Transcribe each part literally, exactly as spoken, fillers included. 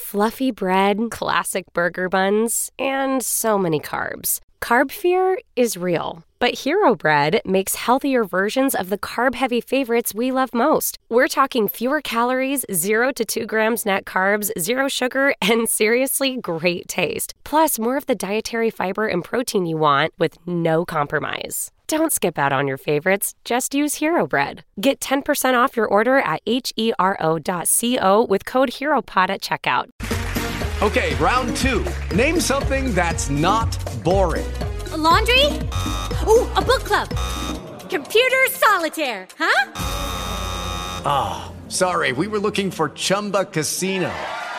fluffy bread, classic burger buns, and so many carbs. Carb fear is real, but Hero Bread makes healthier versions of the carb-heavy favorites we love most. We're talking fewer calories, zero to two grams net carbs, zero sugar, and seriously great taste. Plus, more of the dietary fiber and protein you want with no compromise. Don't skip out on your favorites. Just use Hero Bread. Get ten percent off your order at hero dot co with code HEROPOD at checkout. Okay, round two. Name something that's not boring. A laundry? Ooh, a book club. Computer solitaire, huh? Ah, oh, sorry, we were looking for Chumba Casino.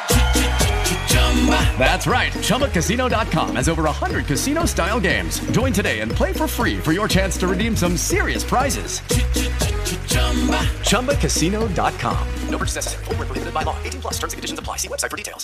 That's right, Chumba Casino dot com has over one hundred casino-style games. Join today and play for free for your chance to redeem some serious prizes. Chumba Casino dot com. No purchase necessary. Void where prohibited by law. eighteen plus. Terms and conditions apply. See website for details.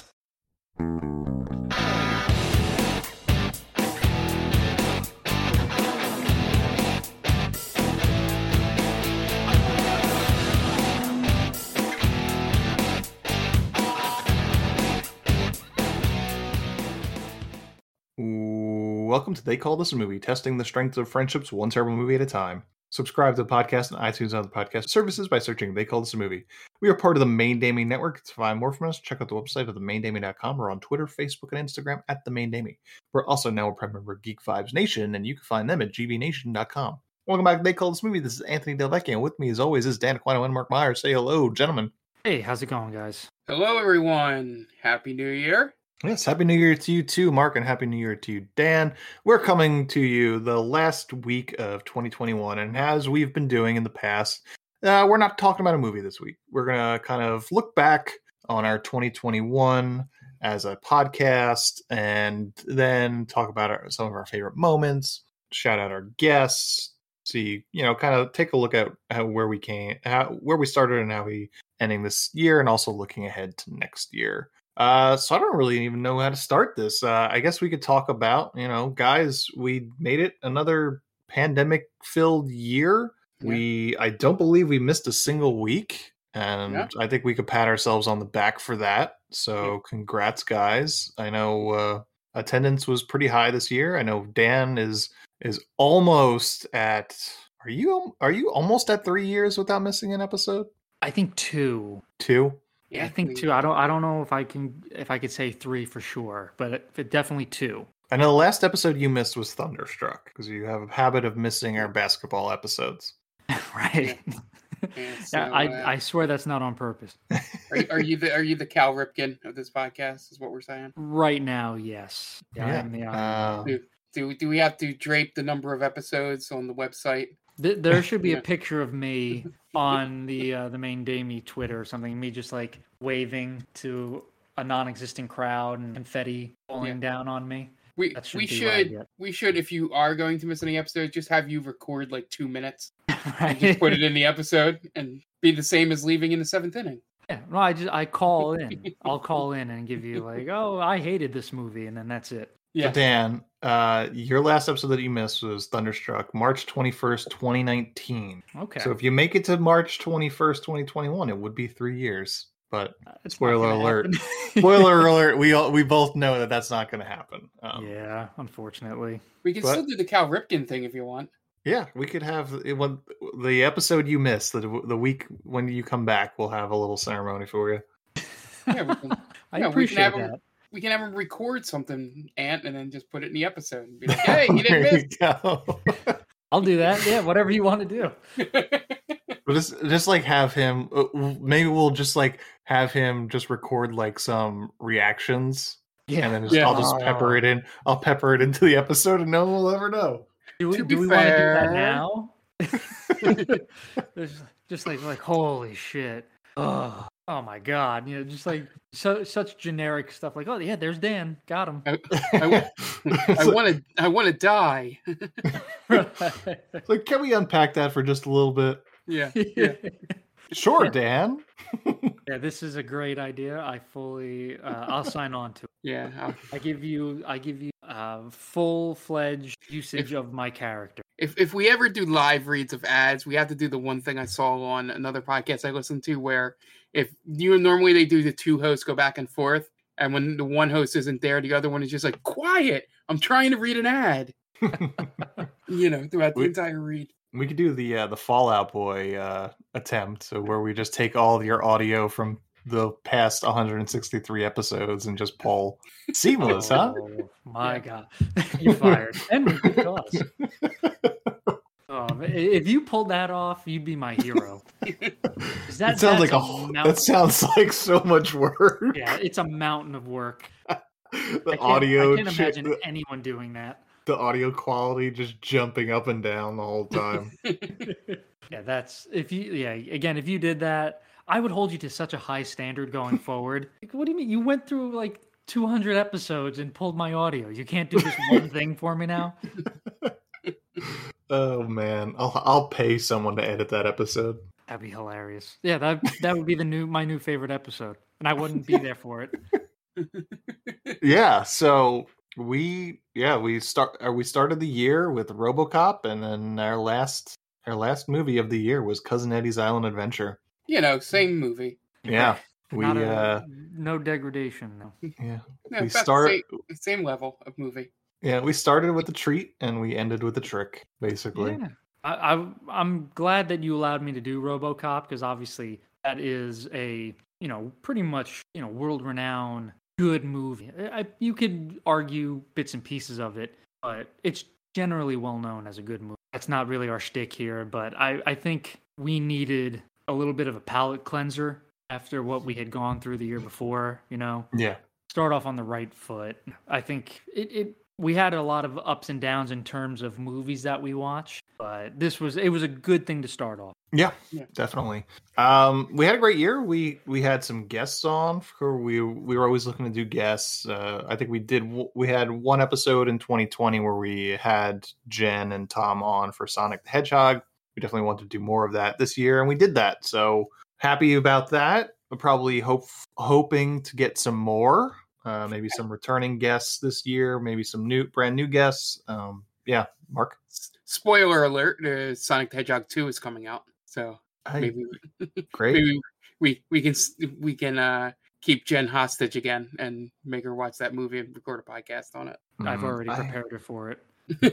Welcome to They Call This a Movie, testing the strength of friendships one terrible movie at a time. Subscribe to the podcast on iTunes and other podcast services by searching They Call This a Movie. We are part of the Main Damie Network. To find more from us, check out the website of the main damie dot com or on Twitter, Facebook, and Instagram at The Main Damie. We're also now a proud member of Geek Vibes Nation, and you can find them at g v nation dot com. Welcome back to They Call This a Movie. This is Anthony Del Vecchio, and with me, as always, is Dan Aquino and Mark Myers. Say hello, gentlemen. Hey, how's it going, guys? Hello, everyone. Happy New Year. Yes, Happy New Year to you too, Mark, and Happy New Year to you, Dan. We're coming to you the last week of twenty twenty-one, and as we've been doing in the past, uh, we're not talking about a movie this week. We're going to kind of look back on our twenty twenty-one as a podcast, and then talk about our, some of our favorite moments, shout out our guests, see, you know, kind of take a look at how, where we came, how, where we started and how we ending this year, and also looking ahead to next year. Uh, so I don't really even know how to start this. Uh, I guess we could talk about, you know, guys, we made it another pandemic filled year. Yeah. We, I don't believe we missed a single week, and yeah. I think we could pat ourselves on the back for that. So yeah. Congrats, guys. I know, uh, attendance was pretty high this year. I know Dan is, is almost at, are you, are you almost at three years without missing an episode? I think two. Two? Yeah, I think two. I don't. I don't know if I can. If I could say three for sure, but it, it definitely two. I know the last episode you missed was Thunderstruck, because you have a habit of missing our basketball episodes. Right. Yeah. Yeah, so, yeah, I. Uh, I swear that's not on purpose. Are, are you the Are you the Cal Ripken of this podcast? Is what we're saying right now? Yes. Yeah. yeah. I'm the, uh, do, do Do we have to drape the number of episodes on the website? Th- there should be a picture of me on the uh, the Main Damie Twitter or something. Me just like waving to a non-existent crowd and confetti falling yeah. down on me. We we should we should if you are going to miss any episode, just have you record like two minutes right. and just put it in the episode and be the same as leaving in the seventh inning. Yeah, no, I just I call in. I'll call in and give you like, oh, I hated this movie, and then that's it. Yeah, so Dan, uh, your last episode that you missed was Thunderstruck, March twenty-first, twenty nineteen. Okay. So if you make it to March twenty-first, twenty twenty-one, it would be three years. But uh, spoiler alert, spoiler alert, we all, we both know that that's not going to happen. Um, yeah, unfortunately. We can but, still do the Cal Ripken thing if you want. Yeah, we could have it when the episode you missed, the the week when you come back, we'll have a little ceremony for you. Yeah, we can, I yeah, appreciate we can have that. Him, we can have him record something, Ant, and then just put it in the episode and be like, "Hey, you didn't miss." You I'll do that. Yeah, whatever you want to do. We'll just just like have him. Maybe we'll just like have him just record like some reactions, yeah, and then just, yeah. I'll just pepper it in. I'll pepper it into the episode, and no one will ever know. Do we, to do be we fair, want to do that now? There's just like like holy shit. Oh, oh my god! You know, just like so such generic stuff. Like, oh yeah, there's Dan. Got him. I want to. I want to die. Like, can we unpack that for just a little bit? Yeah. Yeah. Sure, Dan. Yeah, this is a great idea. I fully, uh, I'll sign on to it. Yeah. I'll... I give you, I give you uh, full-fledged usage if, of my character. If if we ever do live reads of ads, we have to do the one thing I saw on another podcast I listened to, where if you normally they do the two hosts go back and forth, And when the one host isn't there, the other one is just like, quiet, I'm trying to read an ad. You know, throughout the we, entire read. We could do the uh, the Fallout Boy uh, attempt, so where we just take all your audio from the past one hundred sixty-three episodes and just pull. Seamless, oh, huh? My Yeah. God. You're fired. And with good cause. Oh, if you pulled that off, you'd be my hero. That, that sounds like a, a that sounds like so much work. Yeah, it's a mountain of work. The I audio. I can't imagine the, anyone doing that. The audio quality just jumping up and down the whole time. Yeah, that's if you. Yeah, again, if you did that, I would hold you to such a high standard going forward. Like, what do you mean? You went through like two hundred episodes and pulled my audio. You can't do this one thing for me now. Oh man, I'll I'll pay someone to edit that episode. That'd be hilarious. Yeah, that that would be the new my new favorite episode, and I wouldn't be there for it. Yeah, so we yeah we start we started the year with RoboCop, and then our last our last movie of the year was Cousin Eddie's Island Adventure. You know, same movie. Yeah, we Not a, uh no degradation. No. yeah No, we about start the same, same level of movie. yeah we started with a treat and we ended with a trick, basically. Yeah. I, I I'm glad that you allowed me to do RoboCop, because obviously that is a you know pretty much you know world renowned good movie. I, you could argue bits and pieces of it, but it's generally well known as a good movie. That's not really our shtick here, but I I think we needed a little bit of a palate cleanser after what we had gone through the year before. You know, Yeah. start off on the right foot. I think it, it we had a lot of ups and downs in terms of movies that we watched, but this was it was a good thing to start off. Yeah, Yeah. definitely. Um, we had a great year. We we had some guests on. For we we were always looking to do guests. Uh, I think we did. We had one episode in twenty twenty where we had Jen and Tom on for Sonic the Hedgehog. We definitely want to do more of that this year, and we did that. So happy about that. We're probably hope hoping to get some more. Uh, maybe some returning guests this year. Maybe some new brand new guests. Um, yeah, Mark. Spoiler alert: uh, Sonic the Hedgehog two is coming out. So Hey, maybe great. maybe we we can we can uh, keep Jen hostage again and make her watch that movie and record a podcast on it. I've Mhm. already I- prepared her for it.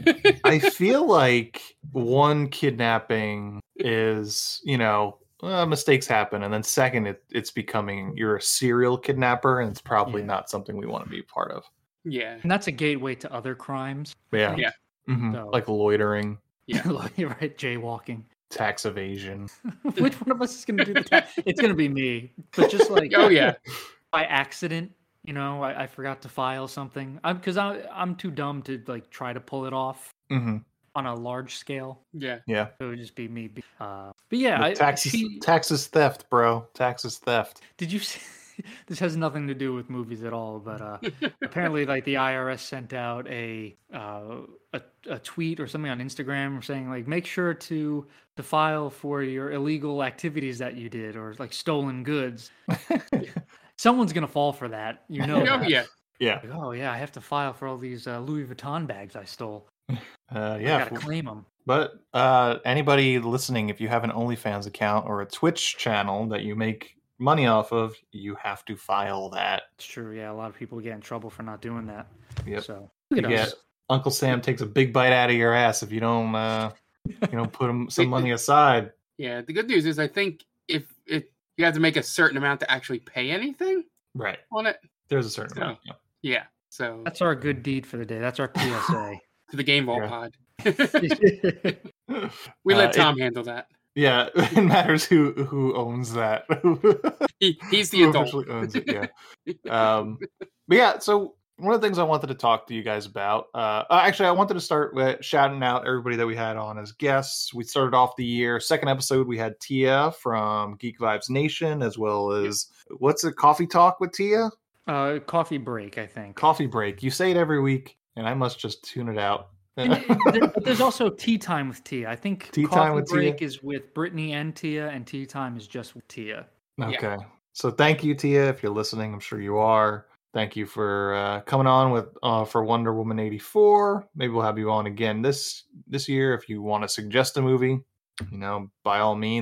I feel like one kidnapping is, you know, uh, mistakes happen, and then second, it, it's becoming you're a serial kidnapper, and it's probably Yeah. not something we want to be a part of. Yeah, And that's a gateway to other crimes. Yeah, Yeah. Mhm. So- Like loitering, Yeah. Like, you're right, jaywalking. tax evasion. Which one of us is going to do the tax? It's going to be me, but just like oh yeah, by accident. You know, I, I forgot to file something. I'm because I I'm too dumb to like try to pull it off hmm on a large scale. yeah. Yeah, So it would just be me. be- Uh, but yeah, But I, taxes, she- taxes theft, bro. Taxes theft. did you see? This has nothing to do with movies at all, but uh, apparently, like the I R S sent out a, uh, a a tweet or something on Instagram saying like, make sure to to file for your illegal activities that you did or like stolen goods. Someone's gonna fall for that, you know. Oh that. yeah. Yeah, Like, oh yeah, I have to file for all these uh, Louis Vuitton bags I stole. uh, I yeah. gotta claim them. But uh, anybody listening, if you have an OnlyFans account or a Twitch channel that you make money off of, you have to file that. It's true. Yeah, a lot of people get in trouble for not doing that. Yep. So You look at get us. Uncle Sam takes a big bite out of your ass if you don't, uh, you know, put 'em- some money aside. Yeah, the good news is I think if it you have to make a certain amount to actually pay anything Right. on it. There's a certain So- amount. yeah. Yeah. So That's our good deed for the day. That's our P S A. to the Game Vault Yeah. pod. Yeah. We let Uh, it- Tom handle that. Yeah, it matters who who owns that. He, he's the Who adult. officially owns it, yeah. Um, but yeah, so one of the things I wanted to talk to you guys about, uh, uh, actually, I wanted to start with shouting out everybody that we had on as guests. We started off the year, second episode, we had Tia from Geek Vibes Nation, as well as, what's it, Coffee Talk with Tia? Uh, coffee break, I think. Coffee Break. You say it every week, and I must just tune it out. And there- but there's also tea time with Tia. I think Tea coffee time with break Tia? is with Brittany and Tia, and tea time is just with Tia. Okay. So thank you, Tia, if you're listening. I'm sure you are. Thank you for uh, coming on with uh, for Wonder Woman eighty-four. Maybe we'll have you on again this this year if you want to suggest a movie. You know, by all means.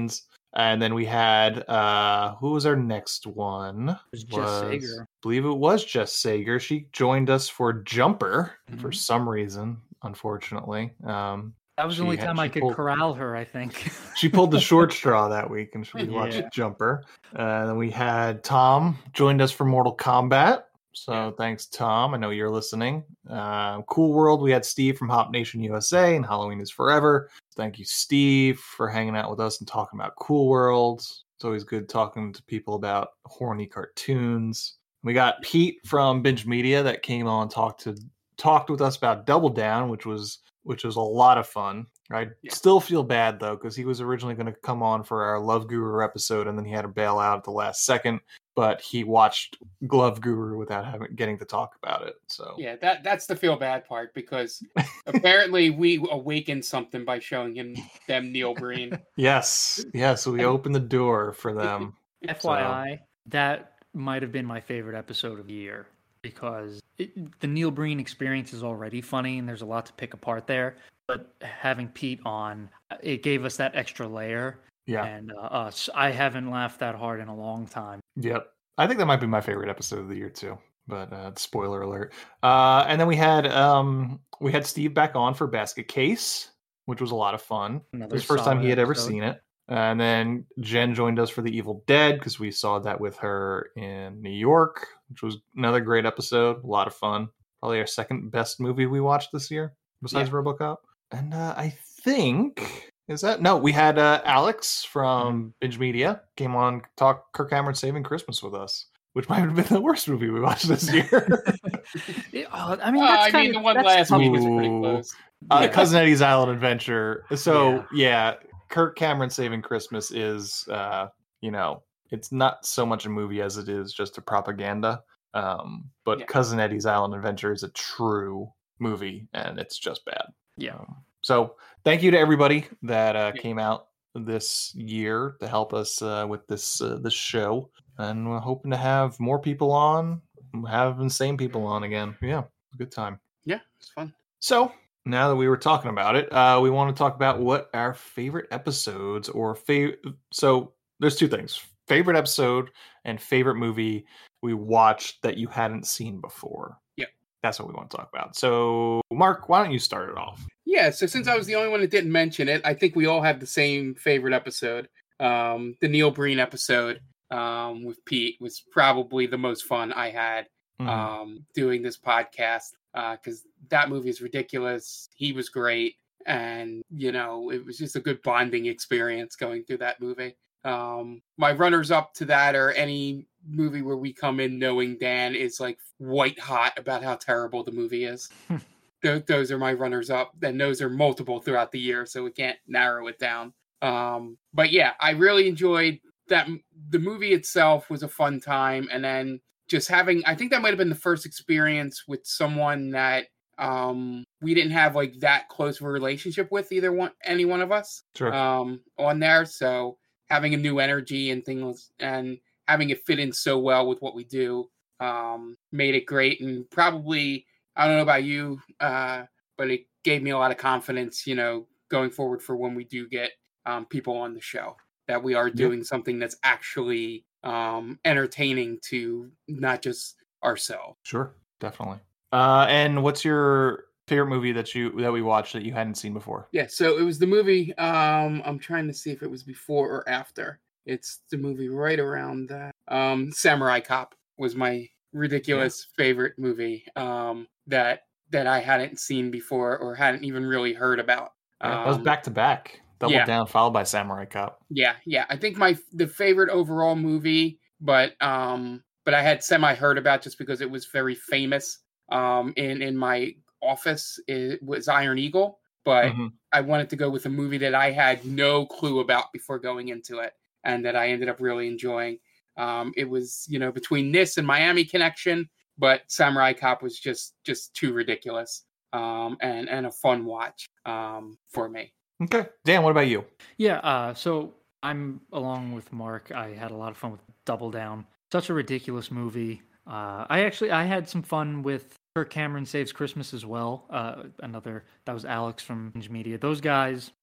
And then we had uh who was our next one? It was Jess Sager. I believe it was Jess Sager. She joined us for Jumper Mhm. for some reason, unfortunately. Um That was the she only had- time she I could pulled- corral her, I think. She pulled the short straw that week and we watched Yeah. Jumper. Uh, and then we had Tom joined us for Mortal Kombat. So Yeah. thanks, Tom. I know you're listening. Uh, cool World, we had Steve from Hop Nation U S A and Halloween is Forever. Thank you, Steve, for hanging out with us and talking about Cool World. It's always good talking to people about horny cartoons. We got Pete from Binge Media that came on and talked to talked with us about Double Down, which was which was a lot of fun. I Yeah. still feel bad though because he was originally going to come on for our Love Guru episode and then he had to bail out at the last second. But he watched Glove Guru without having getting to talk about it. So Yeah, that that's the feel bad part because apparently we awakened something by showing him them Neil Breen. yes, yes, we opened the door for them. F Y I, that might have been my favorite episode of the year because it, the Neil Breen experience is already funny and there's a lot to pick apart there. But having Pete on, it gave us that extra layer. Yeah. And uh, us, I haven't laughed that hard in a long time. Yep. I think that might be my favorite episode of the year too. But uh, spoiler alert. Uh, and then we had um, we had Steve back on for Basket Case, which was a lot of fun. Another It was the first time solid he had ever episode. seen it. And then Jen joined us for The Evil Dead because we saw that with her in New York, which was another great episode. A lot of fun. Probably our second best movie we watched this year, besides Yeah. RoboCop. And uh, I think is that no, we had uh, Alex from Binge Media came on talk Kirk Cameron Saving Christmas with us, which might have been the worst movie we watched this year. It- oh, I mean, Uh, that's I mean, kind the of, one that's last tough. week was pretty Ooh. close. uh, Yeah. Cousin Eddie's Island Adventure. So Yeah. yeah. Kirk Cameron Saving Christmas is, uh, you know, it's not so much a movie as it is just a propaganda. Um, but Yeah. Cousin Eddie's Island Adventure is a true movie, and it's just bad. Yeah. Um, so thank you to everybody that uh, Yeah. came out this year to help us uh, with this uh, this show, and we're hoping to have more people on, have the same people on again. Yeah, good time. Yeah, it's fun. So now that we were talking about it, uh, we want to talk about what our favorite episodes or favorite. So there's two things: favorite episode and favorite movie we watched that you hadn't seen before. Yeah. That's what we want to talk about. So, Mark, why don't you start it off? Yeah, so since I was the only one that didn't mention it, I think we all have the same favorite episode. Um, the Neil Breen episode um, with Pete was probably the most fun I had Mhm. um, doing this podcast because that movie is ridiculous. He was great. And, you know, it was just a good bonding experience going through that movie. Um, my runners up to that are any movie where we come in knowing Dan is like white hot about how terrible the movie is. Th- those are my runners up, and those are multiple throughout the year, so we can't narrow it down. Um, but yeah, I really enjoyed that. The movie itself was a fun time, and then just having, I think that might have been the first experience with someone that um, we didn't have like that close of a relationship with either one, any one of us Sure. um, on there. So having a new energy and things and having it fit in so well with what we do um, made it great, and probably, I don't know about you, uh, but it gave me a lot of confidence, you know, going forward for when we do get um, people on the show, that we are doing something that's actually um, entertaining to not just ourselves. Sure, definitely. Uh, and what's your favorite movie that you that we watched that you hadn't seen before? Yeah, so it was the movie. Um, I'm trying to see if it was before or after. It's the movie right around that. Um, Samurai Cop was my ridiculous favorite movie um, that that I hadn't seen before or hadn't even really heard about. Yeah, that was Um, back to back, Double yeah. Down, followed by Samurai Cop. Yeah, yeah. I think my the favorite overall movie, but um, but I had semi heard about just because it was very famous. Um, in in my office, it was Iron Eagle, but Mhm. I wanted to go with a movie that I had no clue about before going into it, and that I ended up really enjoying. Um, it was, you know, between this and Miami Connection, but Samurai Cop was just just too ridiculous um, and and a fun watch um, for me. Okay, Dan, what about you? Yeah, uh, so I'm along with Mark. I had a lot of fun with Double Down. Such a ridiculous movie. Uh, I actually I had some fun with Kirk Cameron Saves Christmas as well. Uh, another that was Alex from Binge Media. Those guys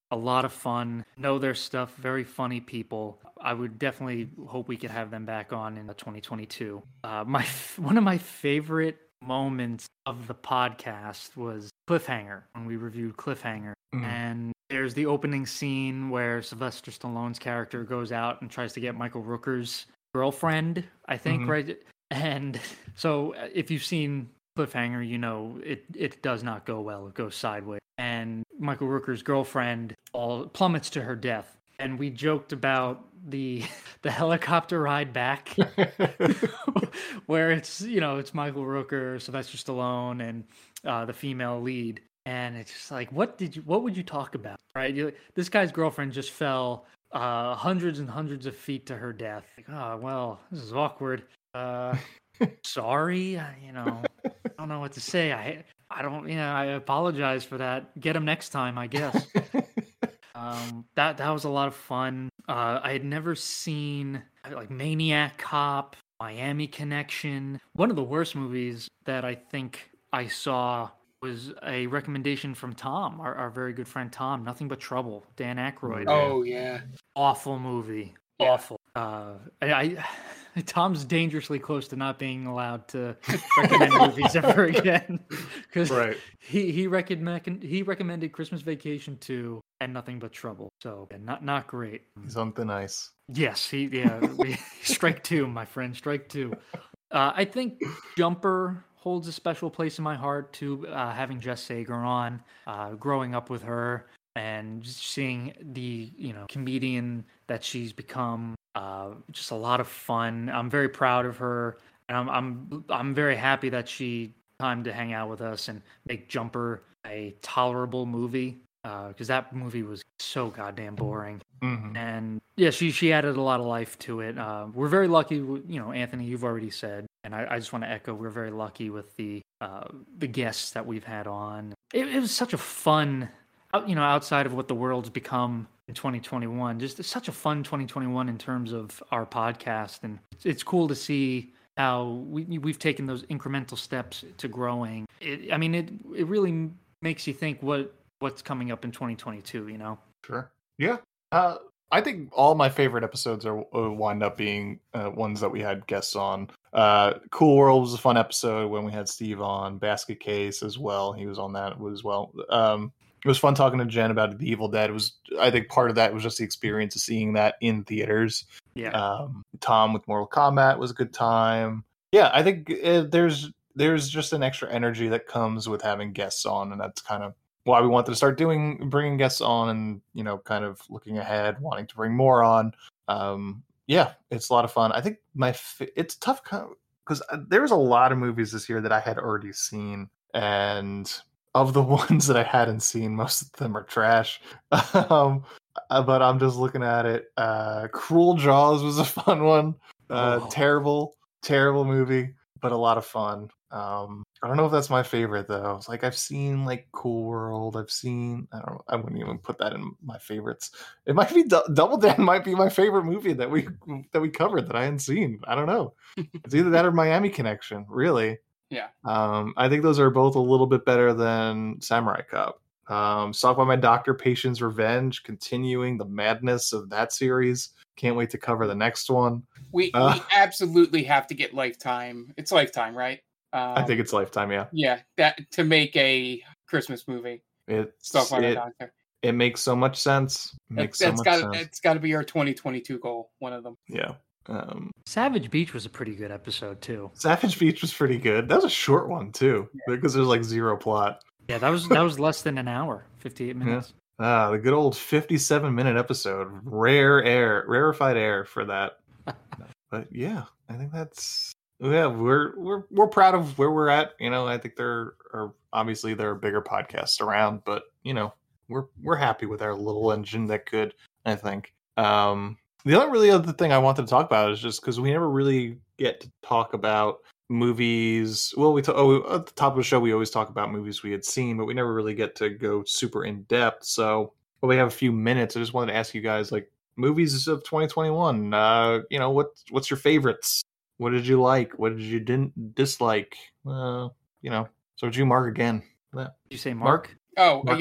a lot of fun, know their stuff, very funny people. I would definitely hope we could have them back on in twenty twenty-two. Uh, my one of my favorite moments of the podcast was Cliffhanger, when we reviewed Cliffhanger. Mm. And there's the opening scene where Sylvester Stallone's character goes out and tries to get Michael Rooker's girlfriend, I think, mm-hmm. right? And so if you've seen Cliffhanger, you know it, it does not go well. It goes sideways. And Michael Rooker's girlfriend all plummets to her death. And we joked about the the helicopter ride back where it's, you know, it's Michael Rooker, Sylvester Stallone, and uh, the female lead. And it's just like, what did you, what would you talk about? Right? You, this guy's girlfriend just fell uh, hundreds and hundreds of feet to her death. Like, oh, well, this is awkward. Uh, sorry, you know, I don't know what to say. I, I don't, you know, I apologize for that. Get him next time, I guess. um, that, that was a lot of fun. Uh, I had never seen like Maniac Cop, Miami Connection. One of the worst movies that I think I saw was a recommendation from Tom, our, our very good friend Tom, Nothing But Trouble, Dan Aykroyd. Oh, yeah. Awful movie. Yeah. Awful. Uh, I, I Tom's dangerously close to not being allowed to recommend movies ever again, because right. he he recommend he recommended Christmas Vacation two and Nothing But Trouble. So yeah, not not great. He's on thin ice. Yes, he yeah. Strike two, my friend. Strike two. Uh, I think Jumper holds a special place in my heart too. Uh, having Jess Sager on, uh, growing up with her, and just seeing the you know comedian that she's become. Uh, just a lot of fun. I'm very proud of her, and I'm I'm I'm very happy that she time to hang out with us and make Jumper a tolerable movie. Because uh, that movie was so goddamn boring. Mm-hmm. And yeah, she she added a lot of life to it. Uh, we're very lucky, you know, Anthony. You've already said, and I, I just want to echo. We're very lucky with the uh, the guests that we've had on. It, it was such a fun. You know, outside of what the world's become in twenty twenty-one, just such a fun twenty twenty-one in terms of our podcast, and it's cool to see how we we've taken those incremental steps to growing. It, I mean, it it really makes you think what what's coming up in twenty twenty-two. You know? Sure. Yeah. Uh, I think all my favorite episodes are uh, wind up being uh, ones that we had guests on. Uh, Cool World was a fun episode when we had Steve on. Basket Case as well. He was on that as well. Um, It was fun talking to Jen about The Evil Dead. It was, I think, part of that was just the experience of seeing that in theaters. Yeah. Um, Tom with Mortal Kombat was a good time. Yeah, I think uh, there's there's just an extra energy that comes with having guests on, and that's kind of why we wanted to start doing bringing guests on, and you know, kind of looking ahead, wanting to bring more on. Um, yeah, it's a lot of fun. I think my it's tough because there was a lot of movies this year that I had already seen, and of the ones that I hadn't seen, most of them are trash. um, but I'm just looking at it. Uh, Cruel Jaws was a fun one. Uh, oh. Terrible, terrible movie, but a lot of fun. Um, I don't know if that's my favorite though. It's like I've seen like Cool World. I've seen. I don't. I wouldn't even put that in my favorites. It might be D- Double Dan. Might be my favorite movie that we that we covered that I hadn't seen. I don't know. It's either that or Miami Connection. Really. Yeah. Um, I think those are both a little bit better than Samurai Cop. Um, Stalked by My Doctor, Patient's Revenge, continuing the madness of that series. Can't wait to cover the next one. We uh, we absolutely have to get Lifetime. It's Lifetime, right? Um, I think it's Lifetime, yeah. Yeah, that to make a Christmas movie. It's, Stalked by it, My Doctor. It makes so much sense. It makes that's so much gotta, sense. It's got to be our twenty twenty-two goal, one of them. Yeah. Um, Savage Beach was a pretty good episode too. Savage Beach was pretty good. That was a short one too, yeah. because there's like zero plot. Yeah, that was that was less than an hour, fifty-eight minutes. Yeah. Ah, the good old fifty-seven minute episode. Rare air, rarefied air for that. But yeah, I think that's yeah. We're we're we're proud of where we're at. You know, I think there are obviously there are bigger podcasts around, but you know, we're we're happy with our little engine that could. I think. Um, The only really other thing I wanted to talk about is just because we never really get to talk about movies. Well, we t- oh, at the top of the show, we always talk about movies we had seen, but we never really get to go super in depth. So, well, we have a few minutes. I just wanted to ask you guys, like, movies of twenty twenty-one. Uh, you know, what what's your favorites? What did you like? What did you didn't dislike? Uh, you know, so did you, Mark, again? Did you say Mark? Oh, Mark? Uh, yeah.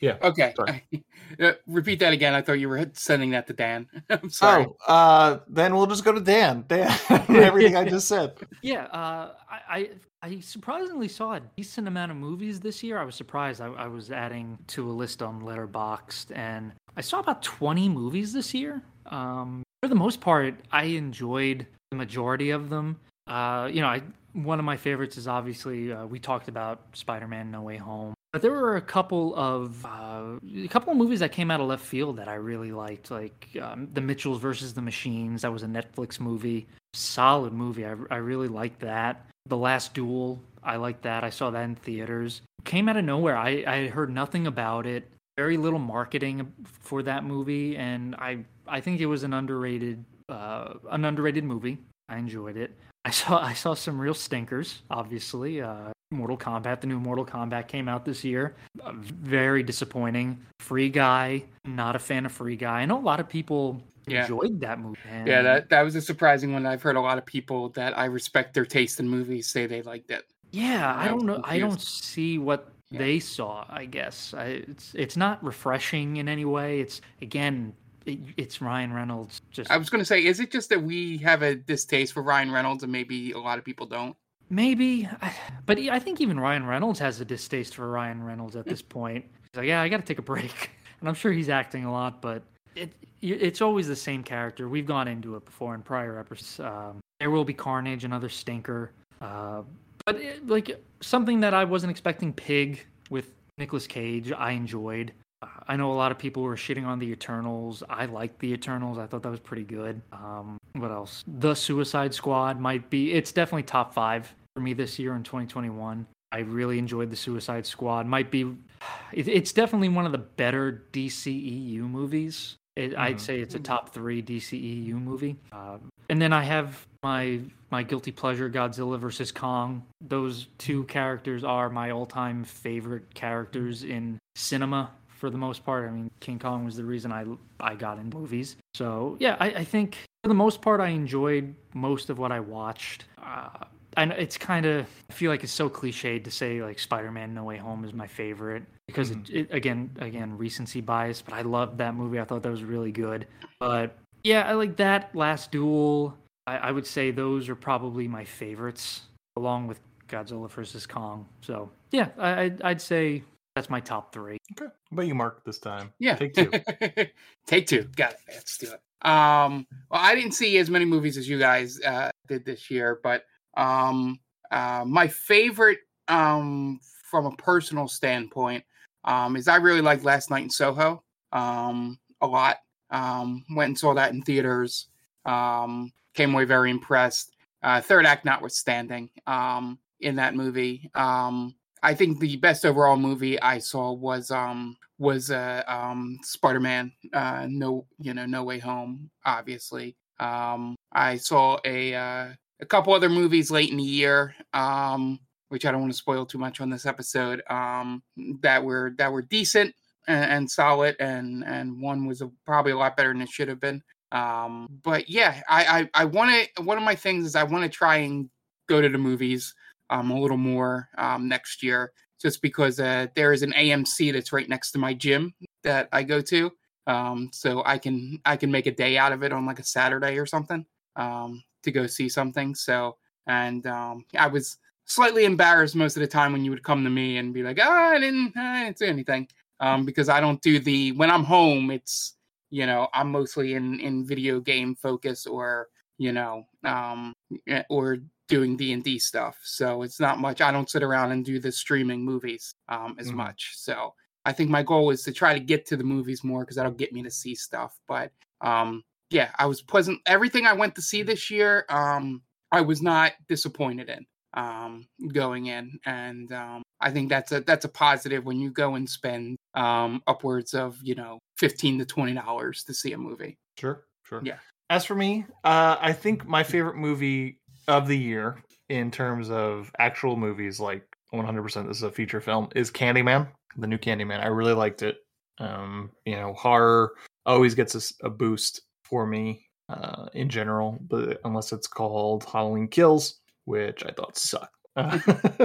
Yeah. Okay. Sorry. Uh, repeat that again. I thought you were sending that to Dan. I'm sorry. Oh, uh, then we'll just go to Dan. Dan, everything I just said. Yeah, uh, I, I I surprisingly saw a decent amount of movies this year. I was surprised. I, I was adding to a list on Letterboxd, and I saw about twenty movies this year. Um, for the most part, I enjoyed the majority of them. Uh, you know, I one of my favorites is obviously uh, we talked about Spider-Man: No Way Home. But there were a couple of uh, a couple of movies that came out of left field that I really liked, like um, The Mitchells versus the Machines. That was a Netflix movie, solid movie. I, I really liked that. The Last Duel, I liked that. I saw that in theaters. Came out of nowhere. I, I heard nothing about it. Very little marketing for that movie, and I I think it was an underrated uh, an underrated movie. I enjoyed it. I saw I saw some real stinkers, obviously. Uh, Mortal Kombat, the new Mortal Kombat came out this year. Uh, very disappointing. Free Guy, not a fan of Free Guy. I know a lot of people Yeah. enjoyed that movie. And Yeah, that, that was a surprising one. I've heard a lot of people that I respect their taste in movies say they liked it. Yeah, I I was don't know. I don't confused. see what Yeah. they saw, I guess. I, it's it's not refreshing in any way. It's, again, it, it's Ryan Reynolds. Just I was going to say, is it just that we have a distaste for Ryan Reynolds and maybe a lot of people don't? Maybe, I- but I think even Ryan Reynolds has a distaste for Ryan Reynolds at this point. He's like, yeah, I got to take a break, and I'm sure he's acting a lot, but it it's always the same character. We've gone into it before in prior episodes. Um, There Will Be Carnage, another stinker, uh, but it, like something that I wasn't expecting. Pig with Nicolas Cage, I enjoyed. Uh, I know a lot of people were shitting on the Eternals. I liked the Eternals. I thought that was pretty good. Um, what else? The Suicide Squad might be. It's definitely top five for me this year in twenty twenty-one. I really enjoyed the Suicide Squad. Might be. It, it's definitely one of the better D C E U movies. It, I'd say it's a top three D C E U movie. Uh, and then I have my my guilty pleasure, Godzilla versus Kong. Those two characters are my all-time favorite characters in cinema for the most part. I mean, King Kong was the reason I I got into movies. So yeah, I, I think for the most part I enjoyed most of what I watched. Uh, I know it's kind of, I feel like it's so cliched to say like Spider-Man No Way Home is my favorite because it, it again again recency bias, but I loved that movie. I thought that was really good. But yeah, I like that. Last Duel, I, I would say those are probably my favorites, along with Godzilla versus Kong. So yeah, I, I'd, I'd say that's my top three. Okay. How about you, Mark, this time? Yeah. Take two. Take two. Got it. Let's do it. Um, well, I didn't see as many movies as you guys uh, did this year, but um, uh, my favorite um, from a personal standpoint um, is I really liked Last Night in Soho um, a lot. Um, went and saw that in theaters. Um, came away very impressed. Uh, third act notwithstanding um, in that movie. Um, I think the best overall movie I saw was um was uh um Spider-Man uh no you know No Way Home, obviously. Um I saw a uh, a couple other movies late in the year um which I don't want to spoil too much on this episode um that were that were decent and, and solid, and and one was a, probably a lot better than it should have been. Um but yeah, I I, I want to one of my things is I want to try and go to the movies Um, a little more um, next year, just because uh, there is an A M C that's right next to my gym that I go to, um, so I can I can make a day out of it on like a Saturday or something um, to go see something. So, and um, I was slightly embarrassed most of the time when you would come to me and be like, "Oh, I didn't, I didn't do anything," um, because I don't do the when I'm home. It's you know I'm mostly in in video game focus or you know um, or doing D and D stuff, so it's not much. I don't sit around and do the streaming movies um as mm-hmm. much, so I think my goal is to try to get to the movies more because that'll get me to see stuff. But um yeah, I was pleasant. Everything I went to see this year, um I was not disappointed in um going in, and um I think that's a that's a positive when you go and spend um upwards of you know fifteen to twenty dollars to see a movie. Sure, sure. Yeah. As for me, uh I think my favorite movie of the year in terms of actual movies, like one hundred percent this is a feature film, is Candyman, the new Candyman. I really liked it. Um, you know, horror always gets a, a boost for me uh, in general, but unless it's called Halloween Kills, which I thought sucked. Uh,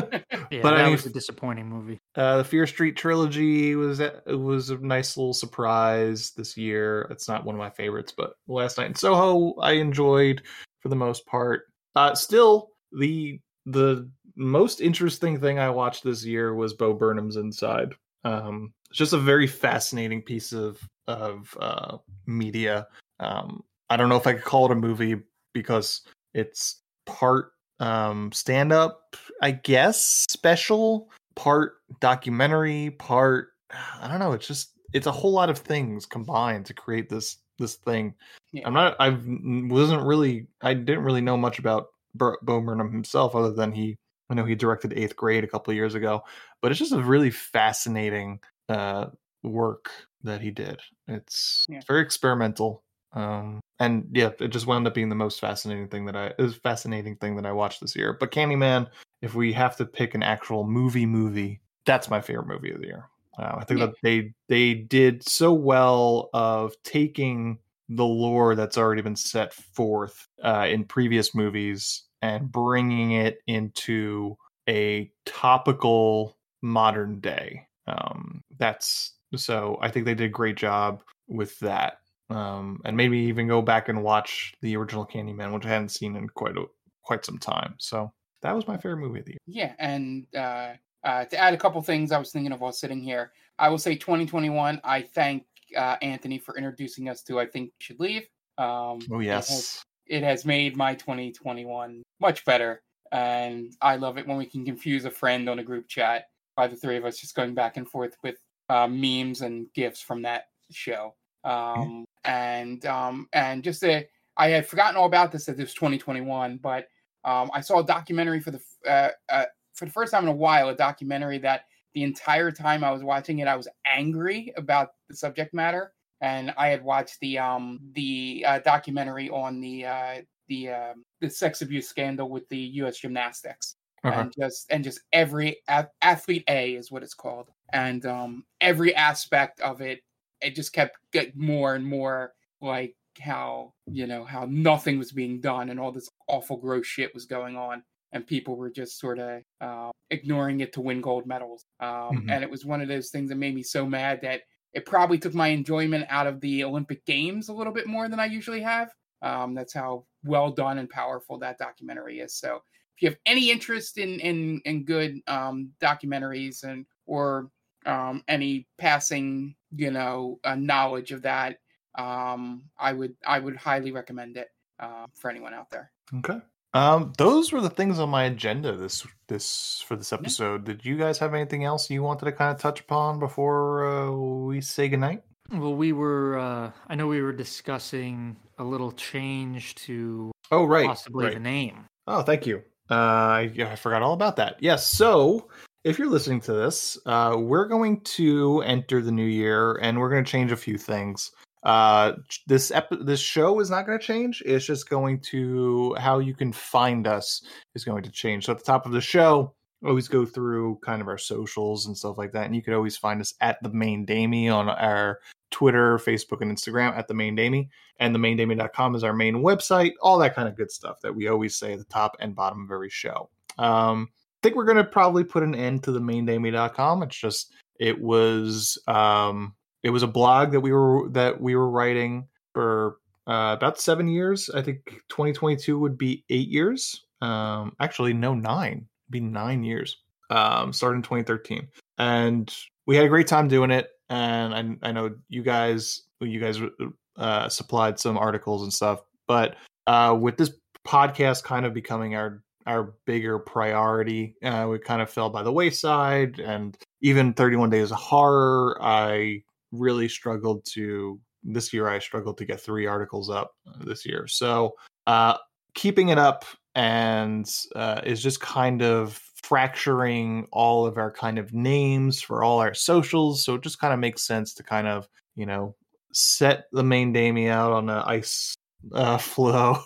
Yeah, but that I mean, was a disappointing movie. Uh, the Fear Street trilogy was it was a nice little surprise this year. It's not one of my favorites, but Last Night in Soho I enjoyed for the most part. Uh, still, the the most interesting thing I watched this year was Bo Burnham's Inside. Um, it's just a very fascinating piece of of uh, media. Um, I don't know if I could call it a movie because it's part um, stand up, I guess, special, part documentary, part I don't know. It's just it's a whole lot of things combined to create this this thing. Yeah. I'm not. I wasn't really. I didn't really know much about Bo Burnham himself, other than he. I know he directed Eighth Grade a couple of years ago, but it's just a really fascinating uh, work that he did. It's, Yeah. it's very experimental, um, and yeah, it just wound up being the most fascinating thing that I. It was a fascinating thing that I watched this year. But Candyman, if we have to pick an actual movie, movie, that's my favorite movie of the year. Uh, I think Yeah. that they they did so well of taking the lore that's already been set forth uh, in previous movies and bringing it into a topical modern day. Um, that's so I think they did a great job with that. Um, and maybe even go back and watch the original Candyman, which I hadn't seen in quite a, quite some time. So that was my favorite movie of the year. Yeah, and uh, uh, to add a couple things I was thinking of while sitting here, I will say twenty twenty-one, I thank uh, Anthony for introducing us to I Think We Should Leave. Um, Oh, It yes. has, it has made my twenty twenty-one much better, and I love it when we can confuse a friend on a group chat by the three of us just going back and forth with uh, memes and GIFs from that show. Um, and um, and just to, I had forgotten all about this that this was twenty twenty-one, but um, I saw a documentary for the uh, uh, for the first time in a while, a documentary that the entire time I was watching it, I was angry about the subject matter. And I had watched the um the uh, documentary on the uh, the uh, the sex abuse scandal with the U S gymnastics, Okay. and just and just every a- athlete A is what it's called, and um every aspect of it, it just kept getting more and more like how you know how nothing was being done and all this awful gross shit was going on, and people were just sort of uh, ignoring it to win gold medals. Um, Mhm. And it was one of those things that made me so mad that it probably took my enjoyment out of the Olympic Games a little bit more than I usually have. Um, that's how well done and powerful that documentary is. So if you have any interest in in, in good um, documentaries and or um, any passing, you know, uh, knowledge of that, um, I would I would highly recommend it uh, for anyone out there. Okay. Um, those were the things on my agenda this this for this episode. Did you guys have anything else you wanted to kind of touch upon before uh, we say goodnight? Well, we were, uh, I know we were discussing a little change to Oh, right. possibly right. the name. Oh, thank you. Uh, I, yeah, I forgot all about that. Yes. So if you're listening to this, uh, we're going to enter the new year and we're going to change a few things. Uh, this ep- this show is not going to change. It's just going to how you can find us is going to change. So at the top of the show, always go through kind of our socials and stuff like that, and you can always find us at the Main Damie on our Twitter, Facebook, and Instagram at the Main Damie, and the main damie dot com is our main website. All that kind of good stuff that we always say at the top and bottom of every show. Um, I think we're going to probably put an end to the main damie dot com. It's just it was. Um, It was a blog that we were that we were writing for uh, about seven years. I think twenty twenty-two would be eight years. Um, actually, no, nine. It'd be nine years. Um, started in twenty thirteen, and we had a great time doing it. And I, I know you guys, you guys uh, supplied some articles and stuff. But uh, with this podcast kind of becoming our our bigger priority, uh, we kind of fell by the wayside. And even thirty-one Days of Horror, I really struggled to this year I struggled to get three articles up this year. So uh keeping it up and uh is just kind of fracturing all of our kind of names for all our socials. So it just kind of makes sense to kind of, you know, set the Main Damie out on an ice uh flow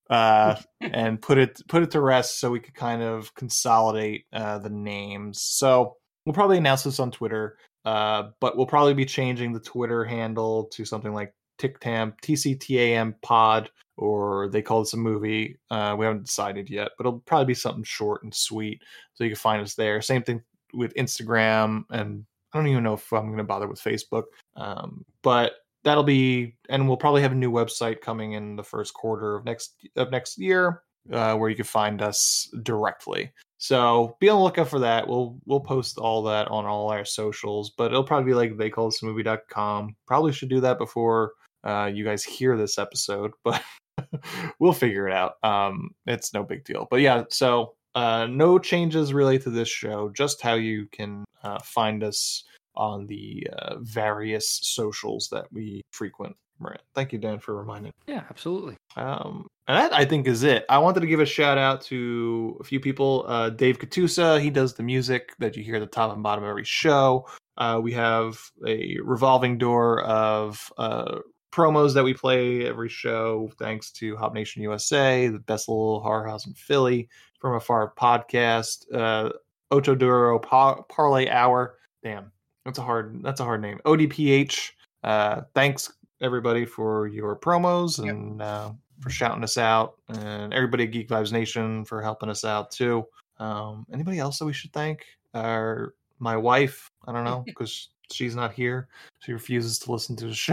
uh and put it put it to rest so we could kind of consolidate uh the names. So we'll probably announce this on Twitter. Uh, but we'll probably be changing the Twitter handle to something like TicTam, T C T A M Pod, or They Call This a Movie. Uh, we haven't decided yet, but it'll probably be something short and sweet. So you can find us there. Same thing with Instagram, and I don't even know if I'm going to bother with Facebook. Um, but that'll be, and we'll probably have a new website coming in the first quarter of next of next year, uh, where you can find us directly. So be on the lookout for that. We'll we'll post all that on all our socials, but it'll probably be like they call this a movie dot com. Probably should do that before uh, you guys hear this episode, but we'll figure it out. Um, it's no big deal. But yeah, so uh, no changes really to this show, just how you can uh, find us on the uh, various socials that we frequent. Right. Thank you, Dan, for reminding. Yeah, absolutely. Um, and that, I think, is it. I wanted to give a shout out to a few people. Uh, Dave Katusa, he does the music that you hear at the top and bottom of every show. Uh, we have a revolving door of uh, promos that we play every show, thanks to Hop Nation U S A, the best little horror house in Philly, From Afar podcast, uh, Ocho Duro pa- Parlay Hour. Damn, that's a hard. That's a hard name. O D P H. Uh, thanks everybody for your promos and yep. uh, for shouting us out, and everybody at Geek Vibes Nation for helping us out too. Um, anybody else that we should thank? Or my wife? I don't know, because she's not here. She refuses to listen to the show.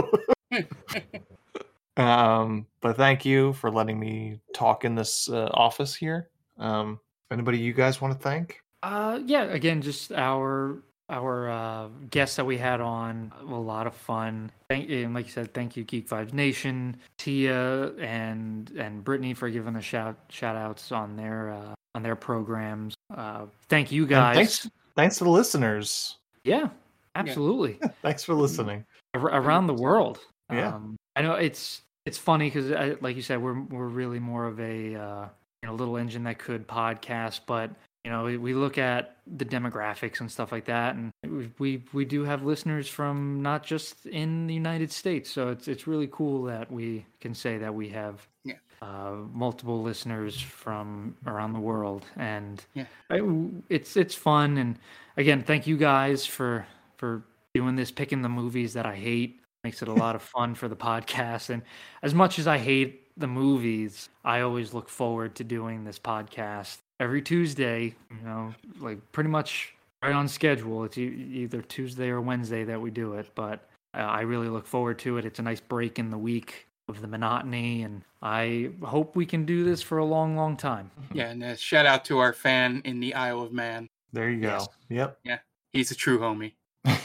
um, but thank you for letting me talk in this uh, office here. Um, anybody you guys want to thank? Uh, yeah, again, just our our uh, guests that we had on. A lot of fun. Thank, and like you said, thank you, Geek Vibes Nation, Tia, and and Brittany for giving us shout shout outs on their uh, on their programs. Uh, thank you guys. And thanks, thanks to the listeners. Yeah, absolutely. Yeah. Thanks for listening. Around the world. Yeah, um, I know it's it's funny because, like you said, we're we're really more of a uh, you know, little engine that could podcast, but you know, we, we look at the demographics and stuff like that, and we, we we do have listeners from not just in the United States, so it's it's really cool that we can say that we have yeah. uh, multiple listeners from around the world, and yeah. I, it's it's fun. And again, thank you guys for for doing this, picking the movies that I hate. Makes it a lot of fun for the podcast. And as much as I hate the movies, I always look forward to doing this podcast every Tuesday, you know, like pretty much right on schedule. It's e- either Tuesday or Wednesday that we do it, but uh, I really look forward to it. It's a nice break in the week of the monotony, and I hope we can do this for a long, long time. Yeah, and uh, shout out to our fan in the Isle of Man. There you go. Yes. Yep. Yeah, he's a true homie.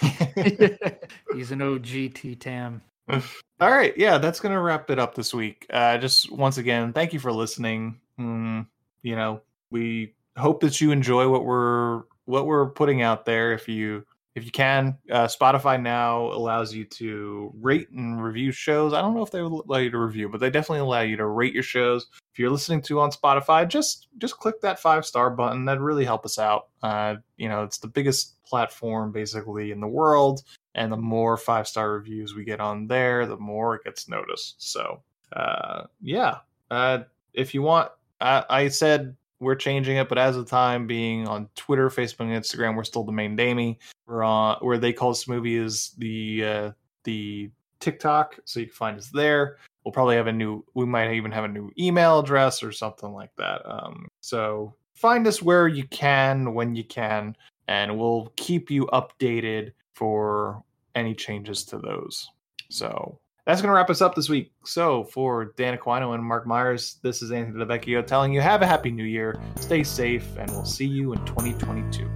He's an O G T-Tam. All right. Yeah, that's going to wrap it up this week. Uh, just once again, thank you for listening. Mm, you know, we hope that you enjoy what we're what we're putting out there. If you if you can, uh, Spotify now allows you to rate and review shows. I don't know if they allow you to review, but they definitely allow you to rate your shows. If you're listening to on Spotify, just just click that five star button. That'd really help us out. Uh, you know, it's the biggest platform basically in the world, and the more five star reviews we get on there, the more it gets noticed. So, uh, yeah. Uh, if you want, I, I said we're changing it, but as of the time being on Twitter, Facebook, and Instagram, we're still the main Damie. We're on where They Call This Movie is the uh, the TikTok, so you can find us there. We'll probably have a new, we might even have a new email address or something like that. Um, so find us where you can, when you can, and we'll keep you updated for any changes to those. So that's going to wrap us up this week. So for Dan Aquino and Mark Myers, this is Anthony DeVecchio telling you have a happy new year, stay safe, and we'll see you in twenty twenty-two.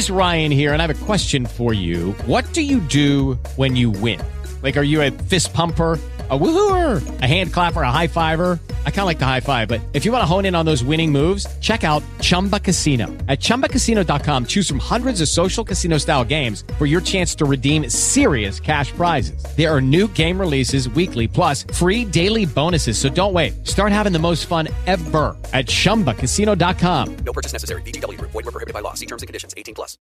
is Ryan here, and I have a question for you. What do you do when you win? Like, are you a fist pumper, a woohooer, a hand clapper, a high fiver? I kind of like the high five, but if you want to hone in on those winning moves, check out Chumba Casino. At chumba casino dot com, choose from hundreds of social casino style games for your chance to redeem serious cash prizes. There are new game releases weekly, plus free daily bonuses. So don't wait. Start having the most fun ever at chumba casino dot com. No purchase necessary. V G W Group. Void where prohibited by law. See terms and conditions. eighteen plus.